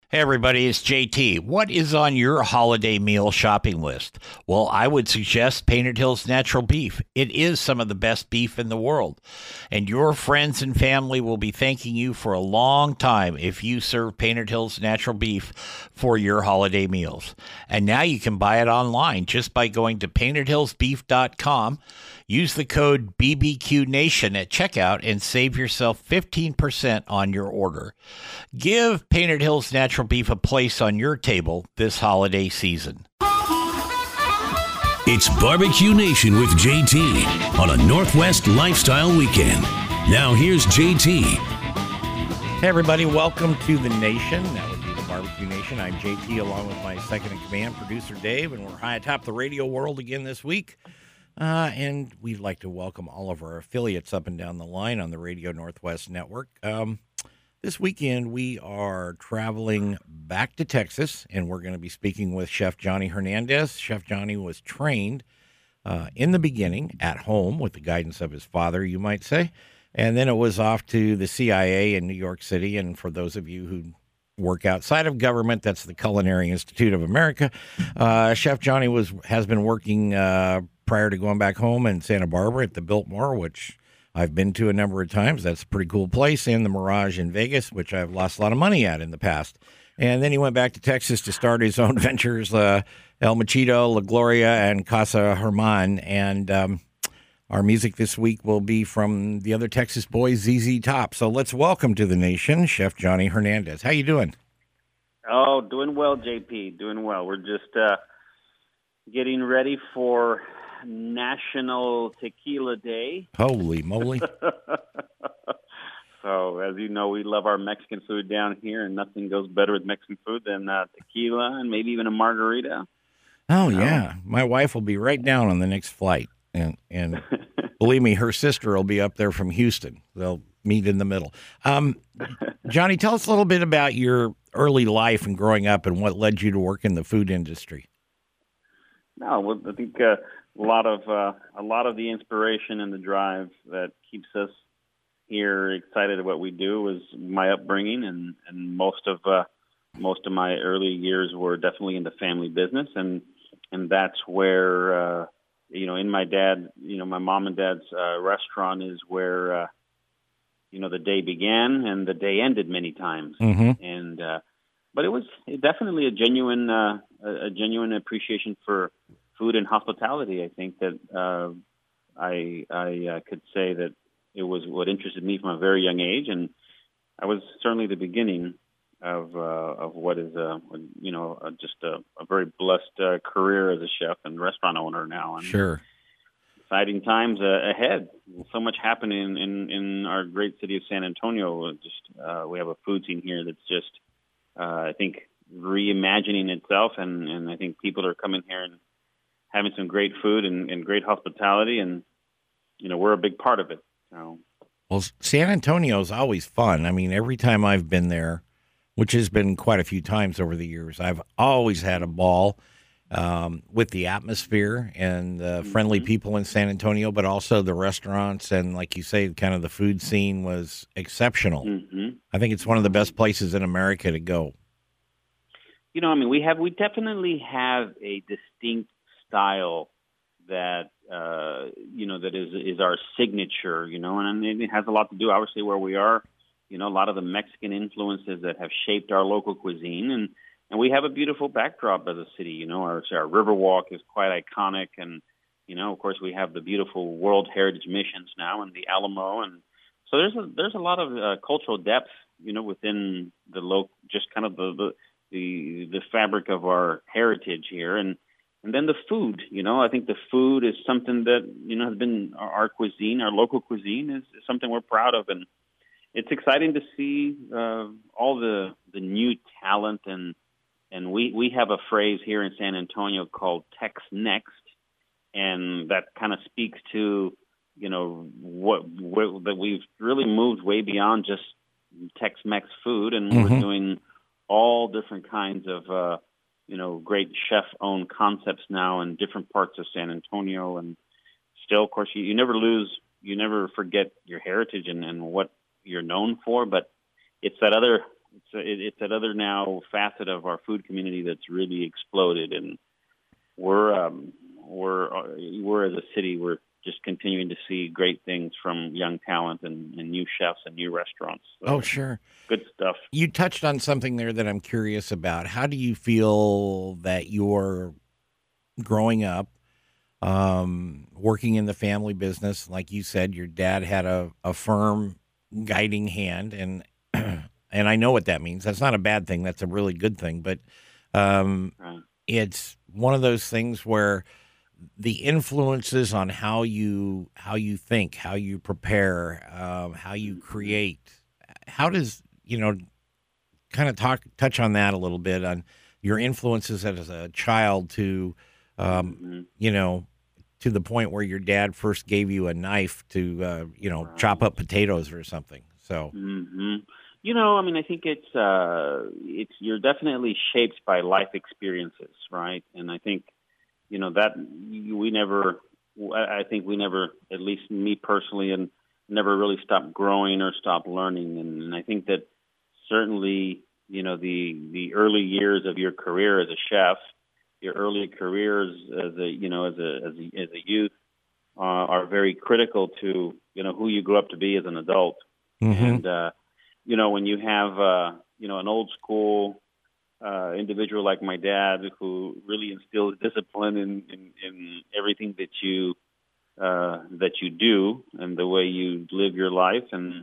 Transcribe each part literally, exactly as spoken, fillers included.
Hey everybody, it's J T. What is on your holiday meal shopping list? Well, I would suggest Painted Hills Natural Beef. It is some of the best beef in the world, and your friends and family will be thanking you for a long time if you serve Painted Hills Natural Beef for your holiday meals. And now you can buy it online just by going to painted hills beef dot com. Use the code B B Q Nation at checkout and save yourself fifteen percent on your order. Give Painted Hills Natural Beef a place on your table this holiday season. It's Barbecue Nation with J T on a Northwest Lifestyle Weekend. Now here's J T. Hey everybody, welcome to the Nation. That would be the Barbecue Nation. I'm J T along with my second in command, producer Dave, and we're high atop the radio world again this week. Uh, and we'd like to welcome all of our affiliates up and down the line on the Radio Northwest Network. Um, this weekend, we are traveling back to Texas, and we're going to be speaking with Chef Johnny Hernandez. Chef Johnny was trained uh, in the beginning at home with the guidance of his father, you might say. And then it was off to the C I A in New York City. And for those of you who work outside of government, that's the Culinary Institute of America. Uh, Chef Johnny was has been working uh, prior to going back home in Santa Barbara at the Biltmore, which I've been to a number of times. That's a pretty cool place, and the Mirage in Vegas, which I've lost a lot of money at in the past. And then he went back to Texas to start his own ventures, uh, El Machito, La Gloria, and Casa Herman. And um, our music this week will be from the other Texas boys, Z Z Top. So let's welcome to the Nation, Chef Johnny Hernandez. How you doing? Oh, doing well, J P. Doing well. We're just uh, getting ready for National Tequila Day. Holy moly. So, as you know, we love our Mexican food down here, and nothing goes better with Mexican food than uh, tequila and maybe even a margarita. Oh, yeah. My wife will be right down on the next flight. And and believe me, her sister will be up there from Houston. They'll meet in the middle. Um, Johnny, tell us a little bit about your early life and growing up and what led you to work in the food industry. No, well, I think uh, a lot of uh, a lot of the inspiration and the drive that keeps us here excited at what we do is my upbringing, and, and most of uh, most of my early years were definitely in the family business, and and that's where uh, you know, in my dad, you know, my mom and dad's uh, restaurant is where uh, you know, the day began and the day ended many times, mm-hmm. and uh, but it was definitely a genuine uh, a genuine appreciation for food and hospitality. I think that uh, I I uh, could say that it was what interested me from a very young age, and I was certainly the beginning of uh, of what is a you know a, just a, a very blessed uh, career as a chef and restaurant owner now. And sure, exciting times uh, ahead. So much happening in in our great city of San Antonio. Just uh, we have a food scene here that's just uh, I think reimagining itself, and and I think people are coming here and having some great food and, and great hospitality, and you know we're a big part of it. So. Well, San Antonio is always fun. I mean, every time I've been there, which has been quite a few times over the years, I've always had a ball um, with the atmosphere and the mm-hmm. friendly people in San Antonio, but also the restaurants and, like you say, kind of the food scene was exceptional. Mm-hmm. I think it's one of the best places in America to go. You know, I mean, we have we definitely have a distinct style that uh, you know that is is our signature. You know, and it has a lot to do, obviously, where we are. You know, a lot of the Mexican influences that have shaped our local cuisine, and, and we have a beautiful backdrop as a city. You know, our our Riverwalk is quite iconic, and you know, of course, we have the beautiful World Heritage Missions now and the Alamo, and so there's a there's a lot of uh, cultural depth. You know, within the local, just kind of the the the, the fabric of our heritage here, and. And then the food, you know, I think the food is something that, you know, has been our, our cuisine, our local cuisine is, is something we're proud of. And it's exciting to see uh, all the the new talent. And and we, we have a phrase here in San Antonio called Tex Next. And that kind of speaks to, you know, what, what that we've really moved way beyond just Tex-Mex food. And mm-hmm. we're doing all different kinds of uh you know, great chef-owned concepts now in different parts of San Antonio. And still, of course, you, you never lose, you never forget your heritage and, and what you're known for. But it's that other it's a, it, it's another now facet of our food community that's really exploded, and we're um, we're uh, we're as a city we're just continuing to see great things from young talent and, and new chefs and new restaurants. So, Oh, sure. good stuff. You touched on something there that I'm curious about. How do you feel that you're growing up, um, working in the family business? Like you said, your dad had a, a firm guiding hand, and and I know what that means. That's not a bad thing. That's a really good thing. But um, Right. it's one of those things where the influences on how you how you think, how you prepare, um, how you create. How does you know? Kind of talk touch on that a little bit on your influences as a child to, um, Mhm. you know, to the point where your dad first gave you a knife to, uh, you know, Right. chop up potatoes or something. So, hmm You know, I mean, I think it's uh, it's you're definitely shaped by life experiences, right? And I think, you know, that we never, I think we never, at least me personally, and never really stopped growing or stopped learning. And, and I think that certainly, you know, the the early years of your career as a chef, your early careers as a, you know, as a as a, as a youth, uh, are very critical to, you know, who you grow up to be as an adult. mhm. And uh, you know, when you have uh, you know, an old school uh, individual like my dad who really instills discipline in, in, in everything that you uh, that you do and the way you live your life, and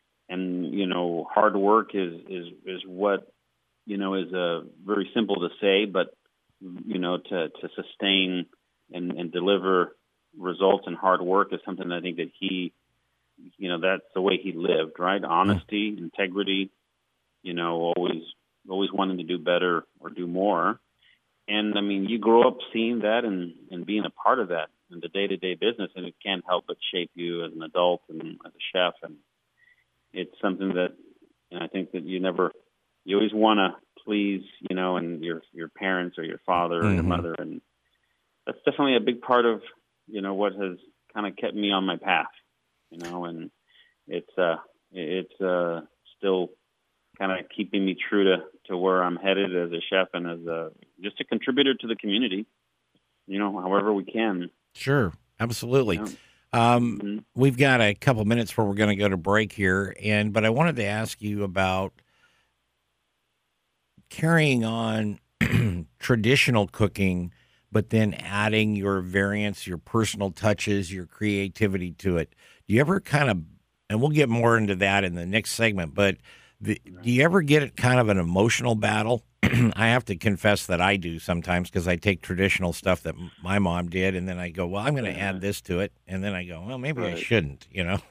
and you know, hard work is is is what, you know, is uh, very simple to say, but you know, to to sustain and, and deliver results and hard work is something I think that he, you know, that's the way he lived, right? Honesty, integrity, you know, always always wanting to do better or do more. And I mean, you grow up seeing that and, and being a part of that in the day-to-day business, and it can't help but shape you as an adult and as a chef. And it's something that, and I think that you never, you always want to please, you know, and your your parents or your father or your Mhm. mother, and that's definitely a big part of, you know, what has kind of kept me on my path, you know, and it's uh it's uh still kind of keeping me true to to where I'm headed as a chef and as a just a contributor to the community, you know, however we can. Sure, absolutely. You know? Um, Mhm. we've got a couple minutes where we're going to go to break here, and but I wanted to ask you about carrying on traditional cooking, but then adding your variants, your personal touches, your creativity to it. Do you ever kind of, and we'll get more into that in the next segment, but the, do you ever get it kind of an emotional battle? I have to confess that I do sometimes because I take traditional stuff that m- my mom did, and then I go, well, I'm going to Yeah. add this to it. And then I go, well, maybe I Right. shouldn't, you know?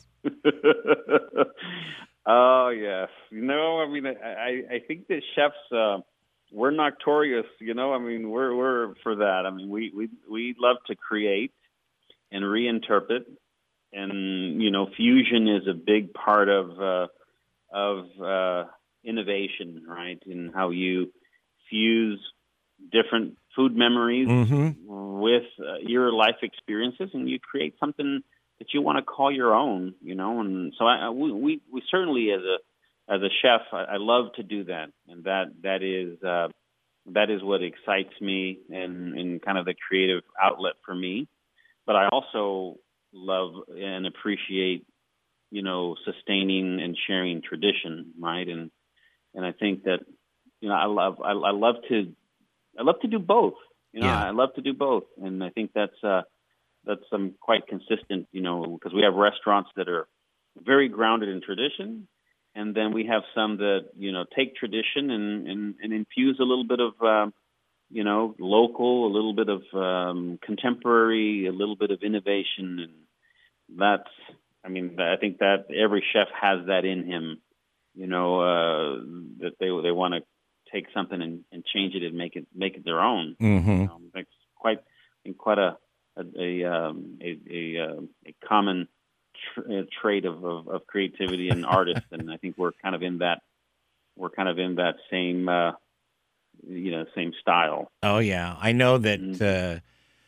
Oh yes, you know, I mean, I I I think that chefs, uh, we're notorious. You know, I mean, we're we're for that. I mean, we we we love to create and reinterpret, and you know, fusion is a big part of uh, of uh, innovation, right? In how you fuse different food memories Mm-hmm. with uh, your life experiences, and you create something that you want to call your own, you know. And so I, I we, we we certainly as a as a chef, I, I love to do that, and that that is uh, that is what excites me and and kind of the creative outlet for me. But I also love and appreciate, you know, sustaining and sharing tradition, right? And and I think that, you know, I love I, I love to I love to do both. You know, Yeah. I love to do both, and I think that's uh, that's um, quite consistent. You know, because we have restaurants that are very grounded in tradition, and then we have some that, you know, take tradition and and, and infuse a little bit of um, you know, local, a little bit of um, contemporary, a little bit of innovation, and that's. I mean, I think that every chef has that in him. You know, uh, that they they want to take something and, and change it and make it make it their own. Mm-hmm. Um, that's quite I think quite a a a, um, a, a, uh, a common tr- uh, trait of, of, of creativity and artists, and I think we're kind of in that we're kind of in that same uh, you know same style. Oh yeah, I know that Mhm. uh,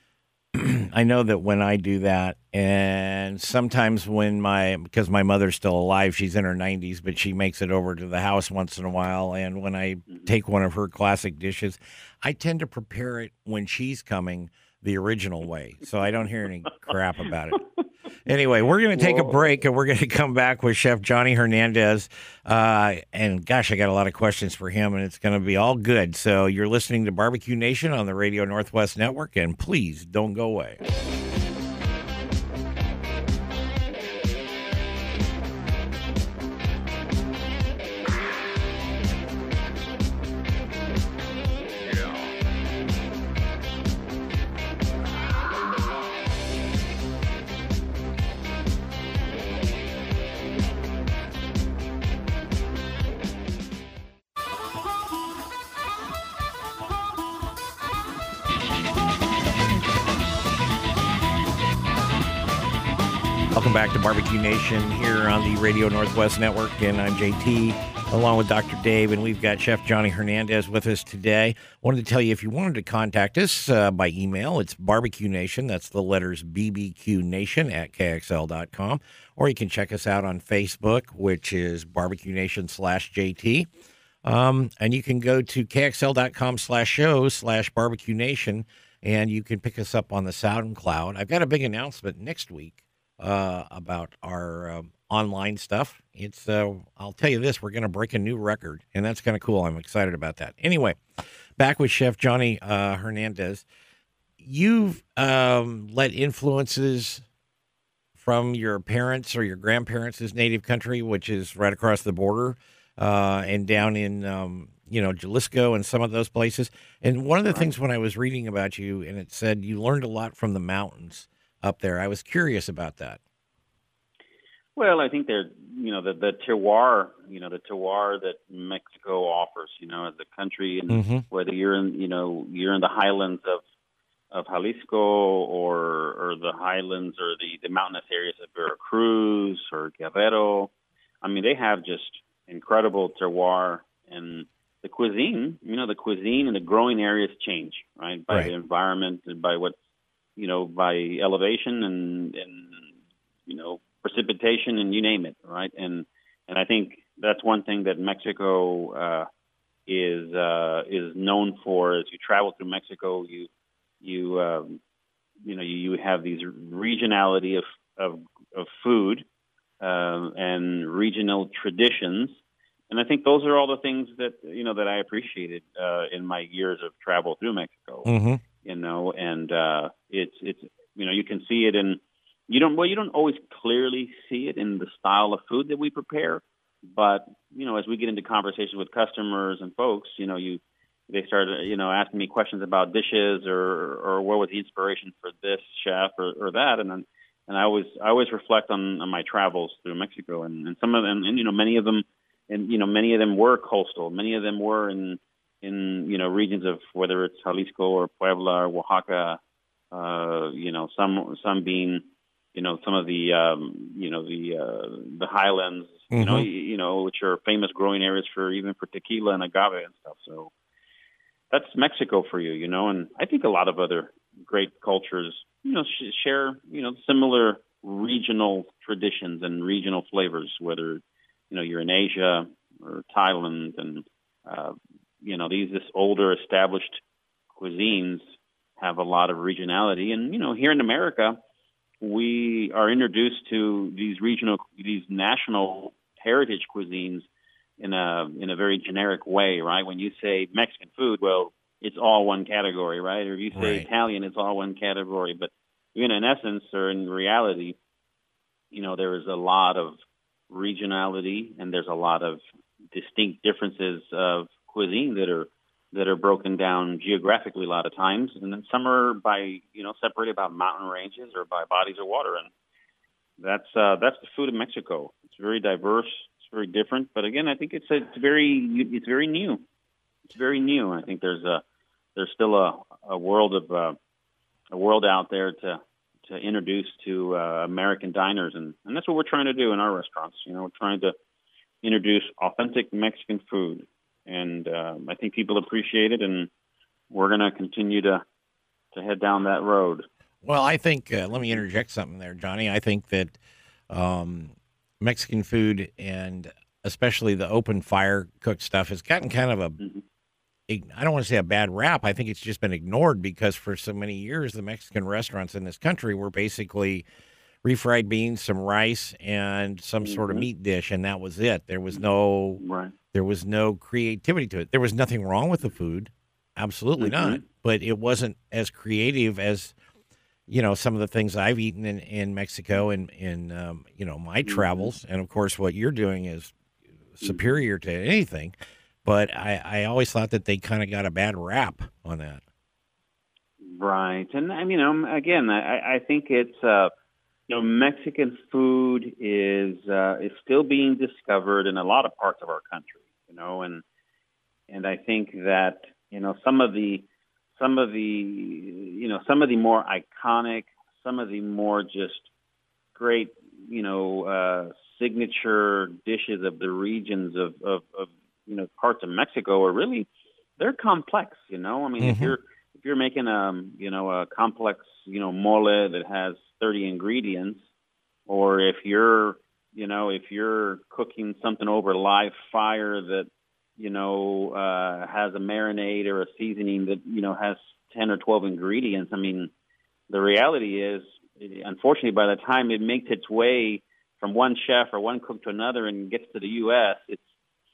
I know that when I do that, and sometimes when my, because my mother's still alive, she's in her nineties, but she makes it over to the house once in a while. And when I Mhm. take one of her classic dishes, I tend to prepare it when she's coming the original way. So I don't hear any crap about it. Anyway, we're going to take a Well, break, and we're going to come back with Chef Johnny Hernandez. Uh, and gosh, I got a lot of questions for him, and it's going to be all good. So you're listening to Barbecue Nation on the Radio Northwest Network, and please don't go away. Welcome back to Barbecue Nation here on the Radio Northwest Network, and I'm J T along with Doctor Dave, and we've got Chef Johnny Hernandez with us today. Wanted to tell you, if you wanted to contact us uh, by email, it's Barbecue Nation, that's the letters B B Q Nation at K X L dot com, or you can check us out on Facebook, which is Barbecue Nation slash J T. Um, and you can go to K X L dot com slash show slash Barbecue Nation, and you can pick us up on the SoundCloud. I've got a big announcement next week uh, about our um, online stuff. It's, uh, I'll tell you this, we're going to break a new record, and that's kind of cool. I'm excited about that. Anyway, back with Chef Johnny uh, Hernandez. You've um, let influences from your parents or your grandparents' native country, which is right across the border, uh, and down in, um, you know, Jalisco and some of those places. And one of the things when I was reading about you, and it said you learned a lot from the mountains up there, I was curious about that. Well, I think they're, you know, the, the terroir, you know, the terroir that Mexico offers, you know, as a country, and Mm-hmm. whether you're in, you know, you're in the highlands of, of Jalisco or, or the highlands or the, the mountainous areas of Veracruz or Guerrero. I mean, they have just incredible terroir, and the cuisine, you know, the cuisine and the growing areas change, right? By Right. the environment and by what, you know, by elevation and, and, you know, precipitation and you name it, right? And and I think that's one thing that Mexico uh, is uh, is known for. As you travel through Mexico, you you um, you know you, you have these regionality of of, of food um, and regional traditions, and I think those are all the things that you know that I appreciated uh, in my years of travel through Mexico. Mm-hmm. You know, and uh, it's it's you know you can see it in. You don't well. You don't always clearly see it in the style of food that we prepare, but you know, as we get into conversations with customers and folks, you know, you they start you know asking me questions about dishes or or what was the inspiration for this chef or, or that, and then and I always I always reflect on, on my travels through Mexico, and, and some of them, and you know, many of them, and you know, many of them were coastal. Many of them were in in you know regions of whether it's Jalisco or Puebla or Oaxaca. Uh, you know, some some being you know, some of the, um, you know, the uh, the highlands, you Mm-hmm. know, you, you know, which are famous growing areas for even for tequila and agave and stuff. So that's Mexico for you, you know, and I think a lot of other great cultures, you know, sh- share, you know, similar regional traditions and regional flavors, whether, you know, you're in Asia or Thailand, and, uh, you know, these this older established cuisines have a lot of regionality. And, you know, here in America, we are introduced to these regional, these national heritage cuisines in a in a very generic way, right? When you say Mexican food, well, it's all one category, right? Or if you say Right. Italian, it's all one category. But you know, in essence or in reality, you know, there is a lot of regionality and there's a lot of distinct differences of cuisine that are that are broken down geographically a lot of times, and then some are by you know separated by mountain ranges or by bodies of water, and that's uh, that's the food of Mexico. It's very diverse, it's very different, but again, I think it's it's very it's very new. It's very new. I think there's a there's still a, a world of uh, a world out there to to introduce to uh, American diners, and, and that's what we're trying to do in our restaurants. You know, we're trying to introduce authentic Mexican food. And uh, I think people appreciate it, and we're going to continue to to head down that road. Well, I think, uh, let me interject something there, Johnny. I think that um, Mexican food and especially the open fire cooked stuff has gotten kind of a, Mm-hmm. I don't want to say a bad rap. I think it's just been ignored because for so many years, the Mexican restaurants in this country were basically refried beans, some rice, and some sort of Mm-hmm. meat dish, and that was it. There was no, Right. there was no creativity to it. There was nothing wrong with the food, absolutely Mm-hmm. not. But it wasn't as creative as you know some of the things I've eaten in, in Mexico and in um, you know my Mm-hmm. travels, and of course what you're doing is Mm-hmm. superior to anything. But I, I always thought that they kind of got a bad rap on that. Right. And I mean, um, again, I, I think it's, uh, you know, Mexican food is, uh, is still being discovered in a lot of parts of our country, you know, and, and I think that, you know, some of the, some of the, you know, some of the more iconic, some of the more just great, you know, uh, signature dishes of the regions of, of, of, you know, parts of Mexico are really, they're complex, you know, I mean, if Mhm. you're, if you're making a, you know, a complex, you know, mole that has thirty ingredients, or if you're, you know, if you're cooking something over live fire that, you know, uh, has a marinade or a seasoning that, you know, has ten or twelve ingredients. I mean, the reality is, unfortunately, by the time it makes its way from one chef or one cook to another and gets to the U S, it's,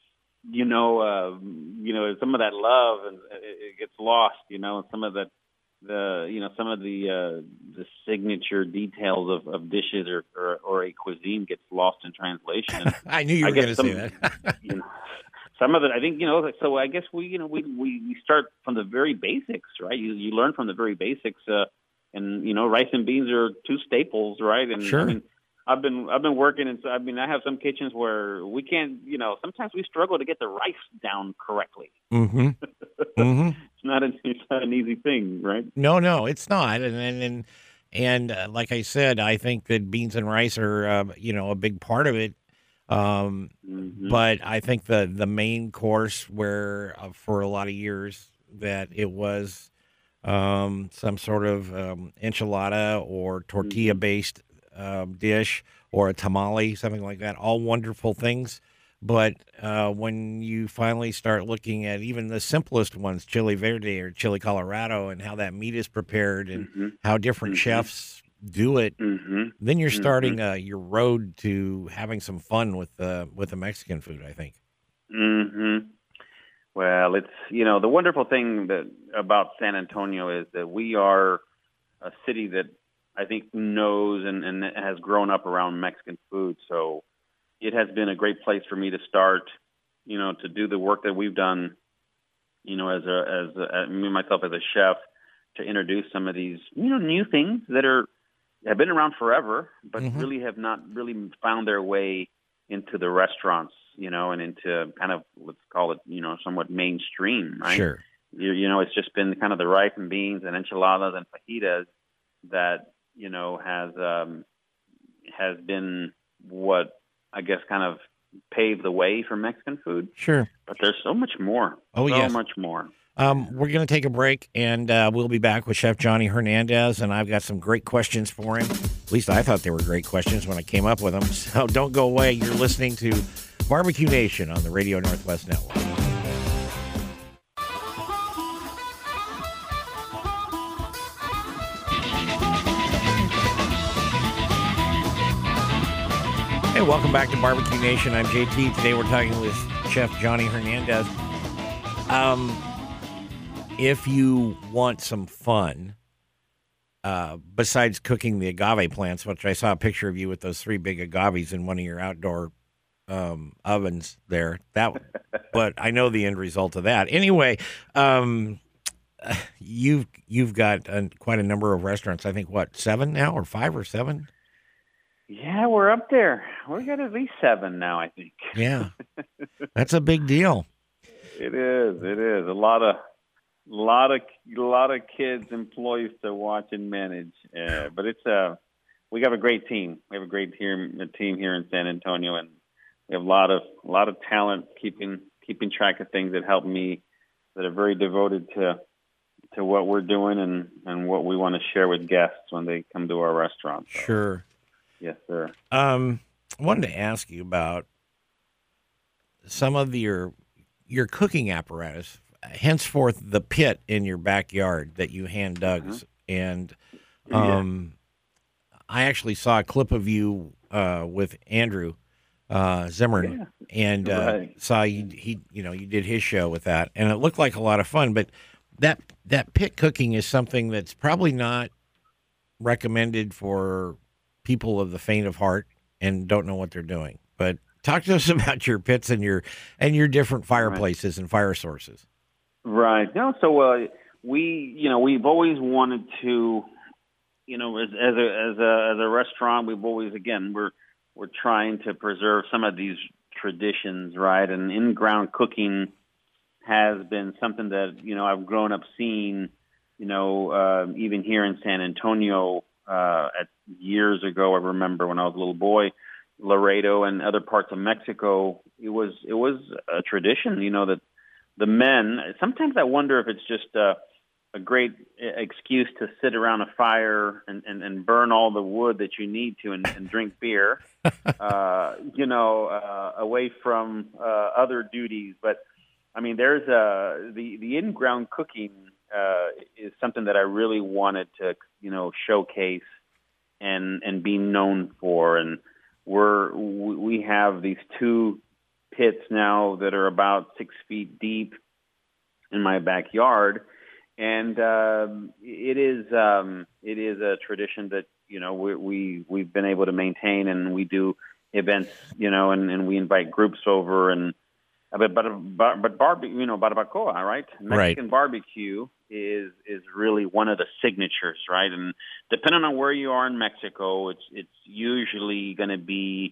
you know, uh, you know, some of that love and it, it gets lost, you know, and some of the, the, you know, some of the, uh, the signature details of, of dishes or, or, or a cuisine gets lost in translation. And I knew you I were going guess to say some, that. you know, some of it, I think, you know, so I guess we, you know, we, we, we start from the very basics, right? You, you learn from the very basics, uh, and, you know, rice and beans are two staples, right? And Sure. I mean, I've been I've been working, and so I mean I have some kitchens where we can't, you know, sometimes we struggle to get the rice down correctly. Mm-hmm. Mm-hmm. It's not an it's not an easy thing, right? No, no, it's not. And and and, and uh, like I said, I think that beans and rice are uh, you know a big part of it. Um, Mm-hmm. but I think the the main course where uh, for a lot of years that it was um, some sort of um, enchilada or tortilla based um, dish or a tamale, something like that. All wonderful things. But uh, when you finally start looking at even the simplest ones, chili verde or chili Colorado, and how that meat is prepared and Mm-hmm. how different Mm-hmm. chefs do it, Mm-hmm. then you're Mm-hmm. starting uh, your road to having some fun with the with the Mexican food, I think. Mm-hmm. Well, it's, you know, the wonderful thing that about San Antonio is that we are a city that I think knows and, and has grown up around Mexican food. So it has been a great place for me to start, you know, to do the work that we've done, you know, as a, as a, me myself as a chef, to introduce some of these, you know, new things that are, have been around forever, but Mhm. really have not really found their way into the restaurants, you know, and into kind of, let's call it, you know, somewhat mainstream, right? Sure. You, you know, it's just been kind of the rice and beans and enchiladas and fajitas that, you know, has, um, has been what I guess kind of paved the way for Mexican food. Sure. But there's so much more. Oh, so yes. much more. Um, we're going to take a break, and uh, we'll be back with Chef Johnny Hernandez, and I've got some great questions for him. At least I thought they were great questions when I came up with them. So don't go away. You're listening to Barbecue Nation on the Radio Northwest Network. Hey, welcome back to Barbecue Nation. I'm J T. Today we're talking with Chef Johnny Hernandez. Um, if you want some fun, uh, besides cooking the agave plants, which I saw a picture of you with those three big agaves in one of your outdoor um, ovens there. That, but I know the end result of that. Anyway, um, you've you've got a, quite a number of restaurants. I think what seven now, or five or seven. Yeah, we're up there. We got at least seven now, I think. Yeah, that's a big deal. It is. It is a lot of, lot of, lot of kids, employees to watch and manage. Uh, but it's uh, we have a great team. We have a great here, a team here in San Antonio, and we have a lot of, a lot of talent keeping keeping track of things that help me, that are very devoted to to what we're doing and, and what we want to share with guests when they come to our restaurant. So, sure. Yes, sir. Um, I wanted to ask you about some of your your cooking apparatus, henceforth the pit in your backyard that you hand dug. Mm-hmm. And um, yeah. I actually saw a clip of you uh, with Andrew uh, Zimmern, yeah. and uh, right. saw you. He, you know, you did his show with that, and it looked like a lot of fun. But that that pit cooking is something that's probably not recommended for people of the faint of heart and don't know what they're doing. But talk to us about your pits and your and your different fireplaces right. and fire sources. Right. No. So uh, we, you know, we've always wanted to, you know, as, as a as a as a restaurant, we've always again we're we're trying to preserve some of these traditions, right? And in-ground cooking has been something that, you know, I've grown up seeing, you know, uh, even here in San Antonio. Uh, at years ago, I remember when I was a little boy, Laredo and other parts of Mexico, it was it was a tradition, you know, that the men. Sometimes I wonder if it's just a, a great excuse to sit around a fire and, and, and burn all the wood that you need to and, and drink beer, uh, you know, uh, away from uh, other duties. But I mean, there's a the the in-ground cooking. Uh, is something that I really wanted to, you know, showcase and and be known for. And we're we have these two pits now that are about six feet deep in my backyard, and uh, it is um, it is a tradition that, you know, we, we we've been able to maintain, and we do events, you know, and, and we invite groups over and. But but but, but barbecue, you know, barbacoa, right? Mexican right. barbecue is is really one of the signatures, right? And depending on where you are in Mexico, it's it's usually going to be,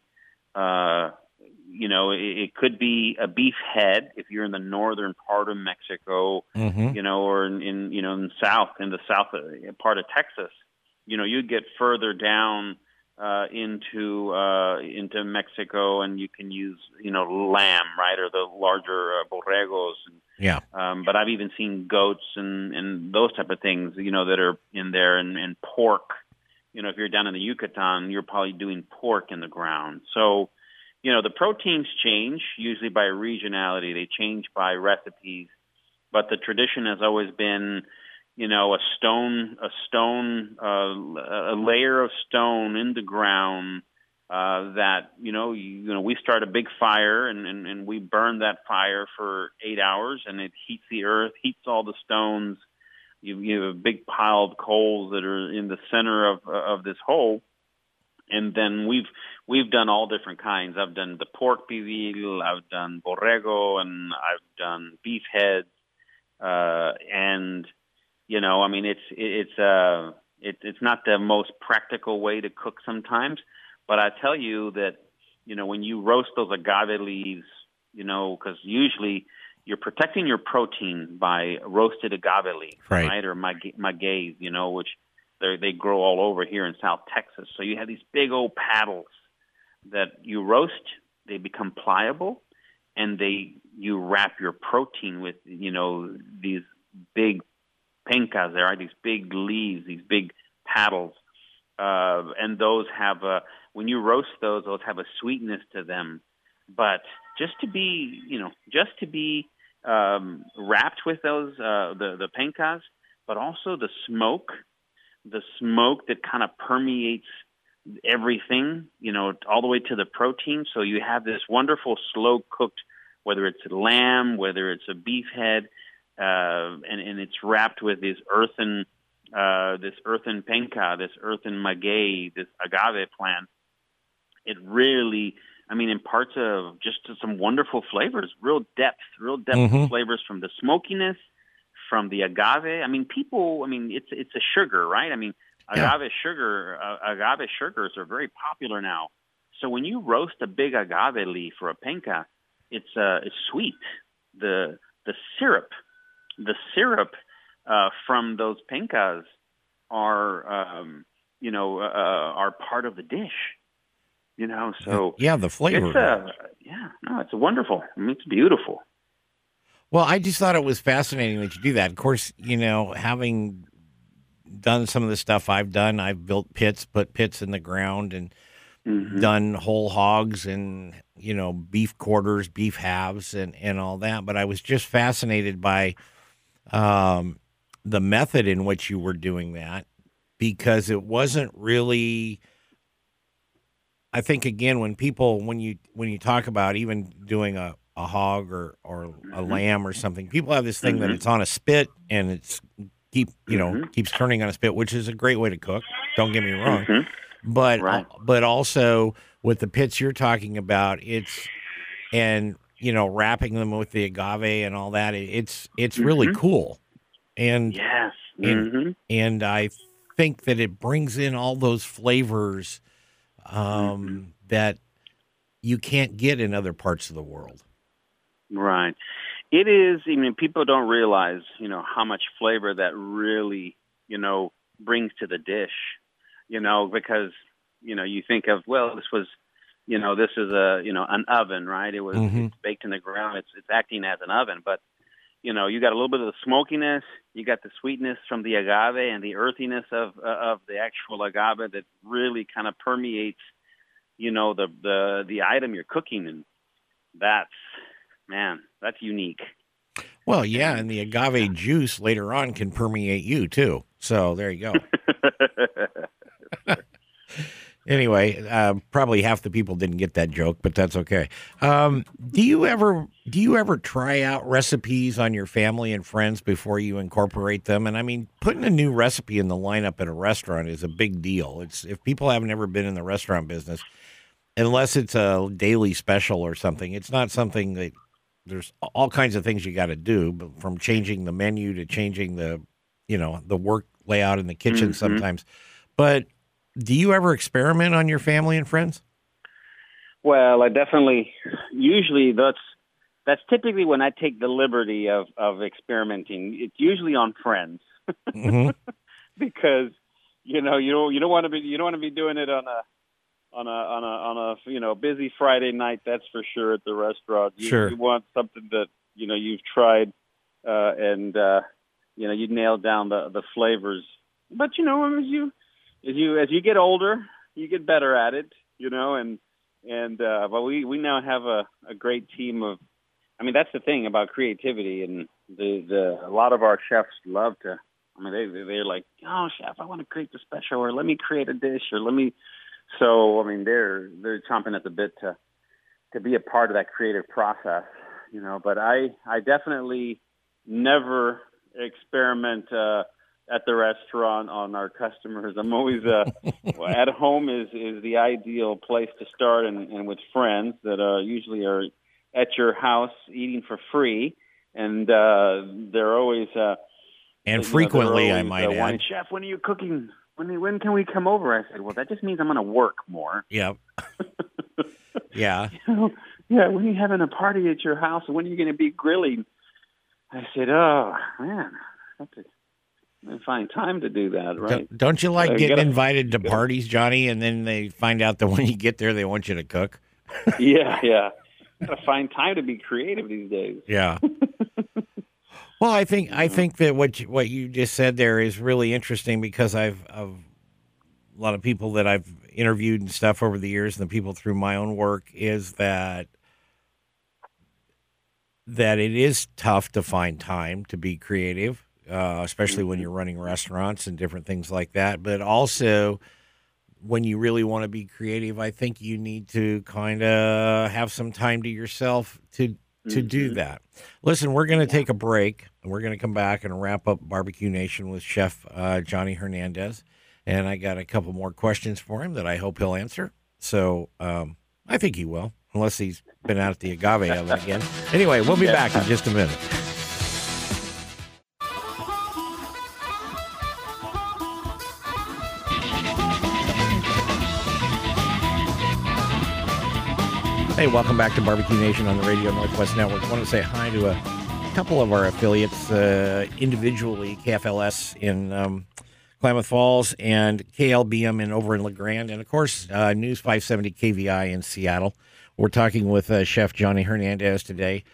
uh, you know, it, it could be a beef head if you're in the northern part of Mexico, mm-hmm. you know, or in, in you know in south in the south part of Texas. You know, you get further down. Uh, into uh, into Mexico, and you can use, you know, lamb, right, or the larger uh, borregos. And, yeah. Um, but I've even seen goats and, and those type of things, you know, that are in there, and, and pork. You know, if you're down in the Yucatan, you're probably doing pork in the ground. So, you know, the proteins change usually by regionality. They change by recipes, but the tradition has always been, you know, a stone, a stone, uh, a layer of stone in the ground uh, that, you know, you, you know, we start a big fire and, and, and we burn that fire for eight hours and it heats the earth, heats all the stones. You, you have a big pile of coals that are in the center of of this hole. And then we've we've done all different kinds. I've done the pork pibil, I've done borrego, and I've done beef heads, uh, and You know, I mean, it's it's uh, it, it's not the most practical way to cook sometimes, but I tell you that, you know, when you roast those agave leaves, you know, because usually you're protecting your protein by roasted agave leaves, right? right? Or mag- maguey's, you know, which they they grow all over here in South Texas. So you have these big old paddles that you roast; they become pliable, and they you wrap your protein with, you know, these big pencas. There are these big leaves, these big paddles, uh, and those have a, when you roast those, those have a sweetness to them. But just to be, you know, just to be um, wrapped with those, uh, the the pencas, but also the smoke, the smoke that kind of permeates everything, you know, all the way to the protein. So you have this wonderful slow cooked, whether it's lamb, whether it's a beef head. Uh, and, and it's wrapped with this earthen, uh, this earthen penca, this earthen maguey, this agave plant. It really, I mean, imparts of just some wonderful flavors, real depth, real depth mm-hmm. flavors from the smokiness, from the agave. I mean, people, I mean, it's it's a sugar, right? I mean, agave yeah. sugar, uh, agave sugars are very popular now. So when you roast a big agave leaf or a penca, it's uh, it's sweet. The the syrup. The syrup uh, from those pencas are, um, you know, uh, are part of the dish. You know, so yeah, the flavor. It's a, yeah, no, it's wonderful. I mean, it's beautiful. Well, I just thought it was fascinating that you do that. Of course, you know, having done some of the stuff I've done, I've built pits, put pits in the ground, and mm-hmm. done whole hogs and, you know, beef quarters, beef halves, and, and all that. But I was just fascinated by um, the method in which you were doing that, because it wasn't really, I think, again, when people, when you when you talk about even doing a, a hog or, or a mm-hmm. lamb or something, people have this thing mm-hmm. that it's on a spit and it's keep you know mm-hmm. keeps turning on a spit, which is a great way to cook. Don't get me wrong, mm-hmm. but right. but also with the pits you're talking about, it's and you know wrapping them with the agave and all that. It's it's mm-hmm. really cool, and yes, mm-hmm. and, and I think that it brings in all those flavors um, mm-hmm. that you can't get in other parts of the world. Right. It is, I mean, people don't realize, you know, how much flavor that really, you know, brings to the dish, you know, because, you know, you think of, well, this was, you know, this is a, you know, an oven, right? It was mm-hmm. it's baked in the ground. It's it's acting as an oven, but, you know, you got a little bit of the smokiness, you got the sweetness from the agave and the earthiness of uh, of the actual agave that really kind of permeates, you know, the, the, the item you're cooking, and that's, man, that's unique. Well, yeah, and the agave juice later on can permeate you, too. So there you go. Anyway, uh, probably half the people didn't get that joke, but that's okay. Um, do you ever do you ever try out recipes on your family and friends before you incorporate them? And I mean, putting a new recipe in the lineup at a restaurant is a big deal. It's if people haven't ever been in the restaurant business, unless it's a daily special or something, it's not something that there's all kinds of things you got to do, from changing the menu to changing the, you know, the work layout in the kitchen mm-hmm. sometimes. But do you ever experiment on your family and friends? Well, I definitely, usually that's, that's typically when I take the liberty of, of experimenting. It's usually on friends mm-hmm. because, you know, you don't, you don't want to be, you don't want to be doing it on a, on a, on a, on a, you know, busy Friday night. That's for sure at the restaurant. You, sure. you want something that, you know, you've tried uh, and, uh, you know, you nailed down the, the flavors, but you know, as you, As you as you get older, you get better at it, you know, and and uh, but we, we now have a, a great team of, I mean, that's the thing about creativity, and the, the a lot of our chefs love to, I mean, they they're like, oh, chef, I want to create the special, or let me create a dish, or let me, so I mean, they're they're chomping at the bit to to be a part of that creative process, you know. But I I definitely never experiment. Uh, at the restaurant on our customers. I'm always uh, well, at home is, is the ideal place to start, and, and with friends that uh, usually are at your house eating for free, and uh, they're always uh, and frequently, know, I might uh, add, wanting, chef, when are you cooking? When when can we come over? I said, well, that just means I'm going to work more. Yep. Yeah. You know, yeah. When are you having a party at your house? When are you going to be grilling? I said, oh man, that's a and find time to do that, right? Don't, don't you like uh, getting gotta, invited to parties, Johnny, and then they find out that when you get there, they want you to cook? yeah, yeah. Gotta find time to be creative these days. Yeah. Well, I think I think that what you, what you just said there is really interesting, because I've, I've a lot of people that I've interviewed and stuff over the years, and the people through my own work, is that that it is tough to find time to be creative. Uh, especially when you're running restaurants and different things like that. But also, when you really want to be creative, I think you need to kind of have some time to yourself to to mm-hmm. do that. Listen, we're going to take a break, and we're going to come back and wrap up Barbecue Nation with Chef uh, Johnny Hernandez. And I got a couple more questions for him that I hope he'll answer. So um, I think he will, unless he's been out at the agave oven again. Anyway, we'll be yeah. back in just a minute. Hey, welcome back to Barbecue Nation on the Radio Northwest Network. I want to say hi to a couple of our affiliates uh, individually, K F L S in um, Klamath Falls and K L B M in over in LeGrand, and, of course, uh, News five seventy K V I in Seattle. We're talking with uh, Chef Johnny Hernandez today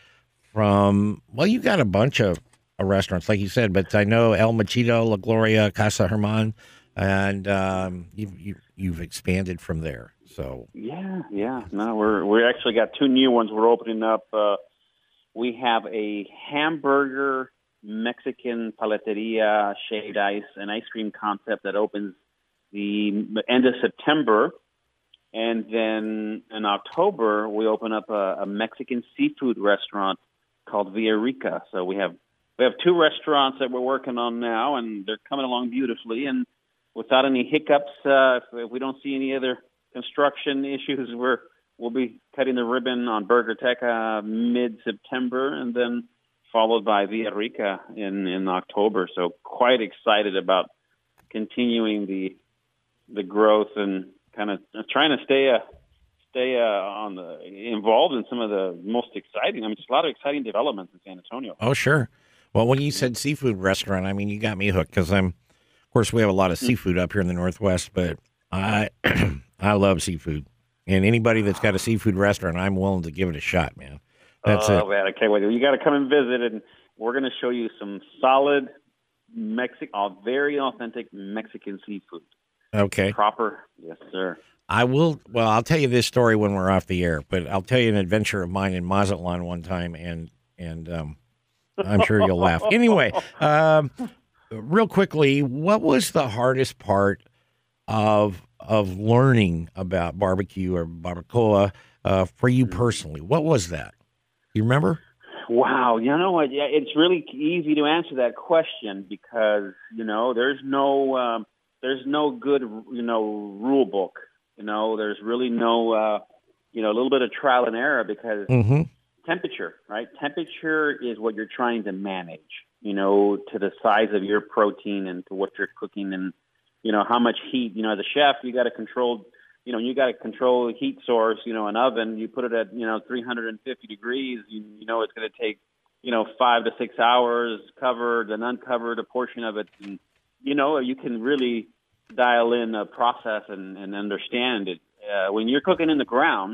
from, well, you got a bunch of uh, restaurants, like you said, but I know El Machito, La Gloria, Casa Herman, and um, you, you, you've expanded from there. So yeah, yeah. No, we're we actually got two new ones we're opening up. Uh, we have a hamburger Mexican paleteria, shaved ice, and ice cream concept that opens the end of September. And then in October, we open up a, a Mexican seafood restaurant called Villa Rica. So we have we have two restaurants that we're working on now, and they're coming along beautifully. And without any hiccups, uh, if, if we don't see any other construction issues, we're we'll be cutting the ribbon on Burgerteca mid-September, and then followed by Villa Rica in, in October. So quite excited about continuing the the growth and kind of trying to stay uh, stay uh, on the involved in some of the most exciting. I mean, just a lot of exciting developments in San Antonio. Oh, sure. Well, when you said seafood restaurant, I mean, you got me hooked because I'm, of course, we have a lot of seafood up here in the Northwest, but I I love seafood, and anybody that's got a seafood restaurant, I'm willing to give it a shot, man. That's oh, it. man, I can't wait. You got to come and visit, and we're going to show you some solid Mexican, uh, very authentic Mexican seafood. Okay. Proper. Yes, sir. I will. Well, I'll tell you this story when we're off the air, but I'll tell you an adventure of mine in Mazatlan one time, and and um, I'm sure you'll laugh. Anyway, um, real quickly, what was the hardest part of of learning about barbecue or barbacoa uh, for you personally? What was that? You remember? Wow, you know what? Yeah, it's really easy to answer that question because you know there's no. Um, There's no good, you know, rule book. You know, there's really no, uh, you know, a little bit of trial and error because mm-hmm. temperature, right? Temperature is what you're trying to manage, you know, to the size of your protein and to what you're cooking and, you know, how much heat. You know, as a chef, you got to control, you know, you got to control the heat source, you know, an oven. You put it at, you know, three hundred fifty degrees, you, you know, it's going to take, you know, five to six hours covered and uncovered a portion of it. And, you know, you can really dial in a process and, and understand it. Uh, when you're cooking in the ground,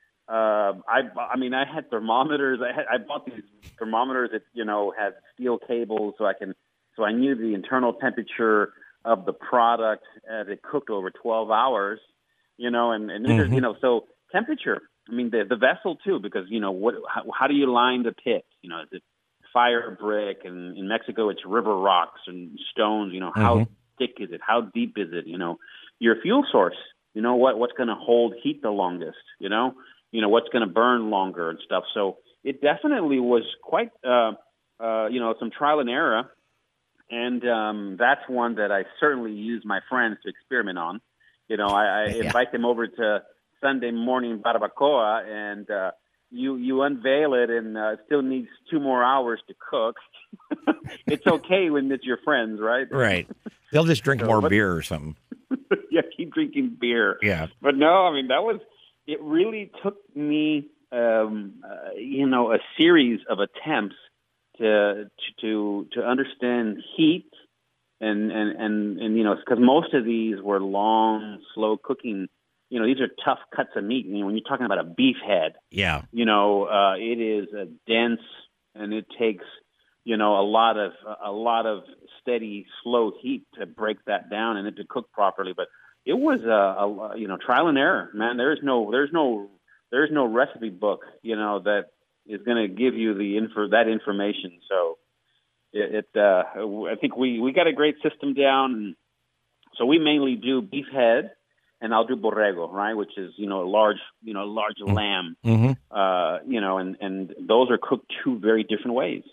uh, I, I mean, I had thermometers. I had, I bought these thermometers that, you know, had steel cables so I can, so I knew the internal temperature of the product as it cooked over twelve hours, you know, and, and mm-hmm. you know, so temperature, I mean, the, the vessel too, because, you know, what, how, how do you line the pit? You know, is it fire brick? And in Mexico, it's river rocks and stones, you know, how mm-hmm. thick is it? How deep is it? You know, your fuel source, you know, what, what's going to hold heat the longest, you know, you know, what's going to burn longer and stuff. So it definitely was quite, uh, uh, you know, some trial and error. And um, that's one that I certainly use my friends to experiment on. You know, I, I yeah. invite them over to Sunday morning barbacoa, and uh, you you unveil it, and uh, it still needs two more hours to cook. It's okay when it's your friends, right? Right. They'll just drink so, more but, beer or something. Yeah, keep drinking beer. Yeah. But no, I mean, that was, it really took me, um, uh, you know, a series of attempts to to to understand heat and and and, and you know, because most of these were long, slow cooking. You know, these are tough cuts of meat. You know, when you're talking about a beef head, yeah, you know, uh, it is a dense and it takes, you know, a lot of a lot of steady, slow heat to break that down and it to cook properly. But it was a, a you know trial and error, man. There's no there's no there's no recipe book, you know, that is going to give you the info that information. So it, it uh, I think we, we got a great system down. So we mainly do beef head, and I'll do borrego, right, which is you know a large you know large mm-hmm. lamb, mm-hmm. uh, you know, and, and those are cooked two very different ways.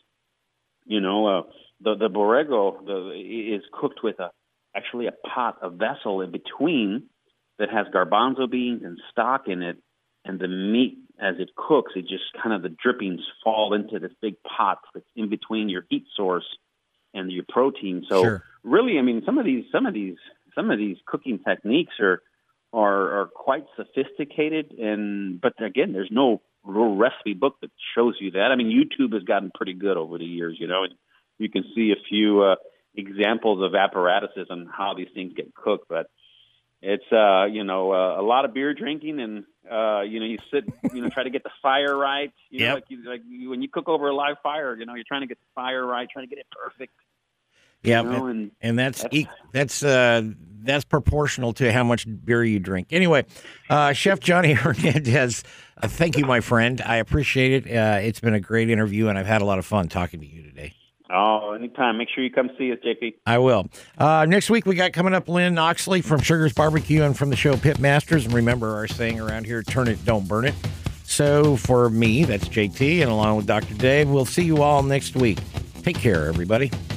You know, uh, the the borrego the, is cooked with a actually a pot, a vessel in between that has garbanzo beans and stock in it, and the meat as it cooks, it just kind of the drippings fall into this big pot that's in between your heat source and your protein. So sure. really, I mean, some of these, some of these, some of these cooking techniques are, are, are quite sophisticated. And, but again, there's no real recipe book that shows you that. I mean, YouTube has gotten pretty good over the years, you know, and you can see a few uh, examples of apparatuses on how these things get cooked, but it's, uh, you know, uh, a lot of beer drinking and Uh, you know, you sit, you know, try to get the fire right. You know, Yep. like you, like you, when you cook over a live fire, you know, you're trying to get the fire right, trying to get it perfect. Yeah, You know, and, and and that's that's- e- that's uh, that's proportional to how much beer you drink. Anyway, uh, Chef Johnny Hernandez, uh, thank you, my friend. I appreciate it. Uh, it's been a great interview, and I've had a lot of fun talking to you today. Oh, anytime. Make sure you come see us, J P. I will. Uh, next week, we got coming up Lynn Oxley from Sugar's Barbecue and from the show Pit Masters. And remember our saying around here, turn it, don't burn it. So for me, that's J T, and along with Doctor Dave, we'll see you all next week. Take care, everybody.